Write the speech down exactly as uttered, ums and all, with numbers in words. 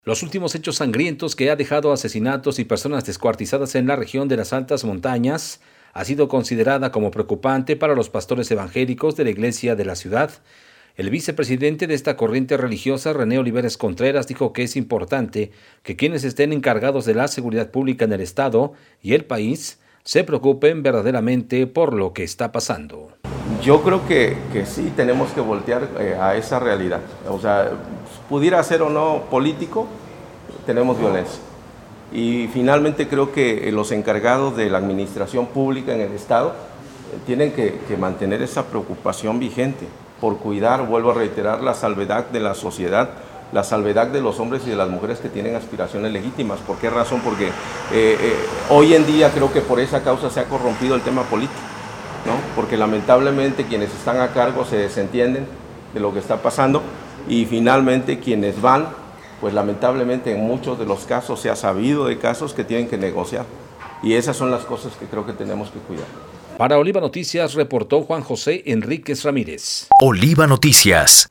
Los últimos hechos sangrientos que ha dejado asesinatos y personas descuartizadas en la región de las altas montañas ha sido considerada como preocupante para los pastores evangélicos de la iglesia de la ciudad. El vicepresidente de esta corriente religiosa, René Olivares Contreras, dijo que es importante que quienes estén encargados de la seguridad pública en el estado y el país se preocupen verdaderamente por lo que está pasando. Yo creo que, que sí tenemos que voltear eh, a esa realidad. O sea, pudiera ser o no político, tenemos violencia. Y finalmente creo que los encargados de la administración pública en el Estado eh, tienen que, que mantener esa preocupación vigente por cuidar, vuelvo a reiterar, la salvedad de la sociedad, la salvedad de los hombres y de las mujeres que tienen aspiraciones legítimas. ¿Por qué razón? Porque eh, eh, hoy en día creo que por esa causa se ha corrompido el tema político, ¿no? Porque lamentablemente quienes están a cargo se desentienden de lo que está pasando y finalmente quienes van, pues lamentablemente en muchos de los casos se ha sabido de casos que tienen que negociar y esas son las cosas que creo que tenemos que cuidar. Para Oliva Noticias reportó Juan José Enríquez Ramírez. Oliva Noticias.